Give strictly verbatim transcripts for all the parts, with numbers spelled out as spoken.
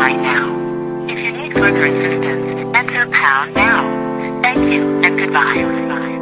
right now. If you need further assistance, enter pound now. Thank you and goodbye. Goodbye.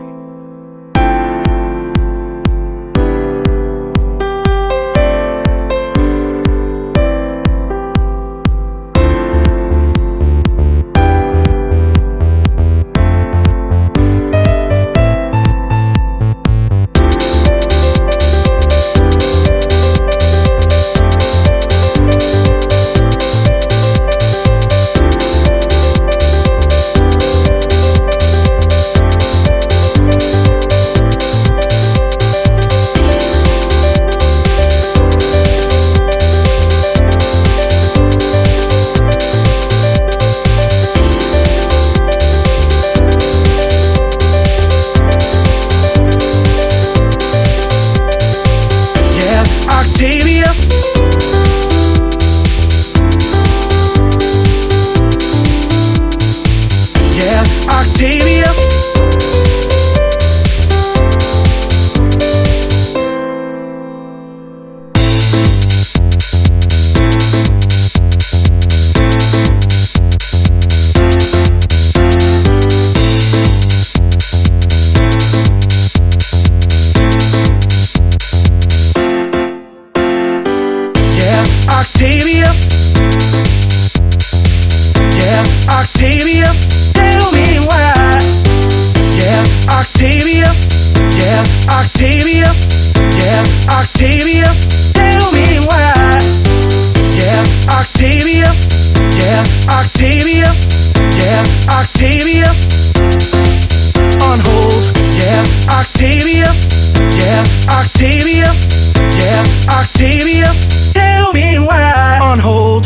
Octavia, yeah, Octavia, tell me why. Yeah, Octavia, yeah, Octavia, yeah, Octavia, tell me why. Yeah, Octavia, yeah, Octavia, yeah, Octavia, on hold. Yeah, Octavia, yeah, Octavia, yeah, Octavia, tell me why. On hold.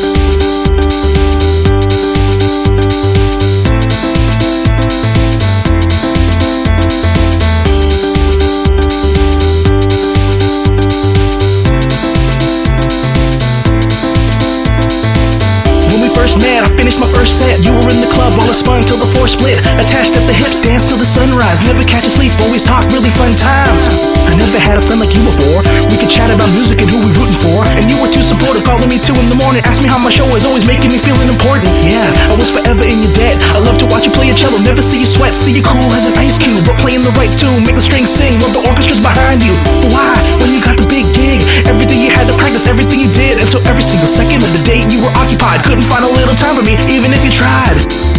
Man, I finished my first set. You were in the club, all spun till the floor split. Attached at the hips, dance till the sunrise. Never catch a sleep, always talk, really fun times. I never had a friend like you before. We could chat about music and who we rooting for. And you were too supportive, calling me two in the morning. Ask me how my show is, always making me feeling important. Yeah, I was forever in your debt. I love to watch you play a cello, never see you sweat. See you cool as an ice cube, but playing the right tune. Make the strings sing, while the orchestra's behind you. But why, when you got the big gig, every day you had to practice everything you did. Until every single second of the day you were occupied. Couldn't find a little time for me, even if you tried.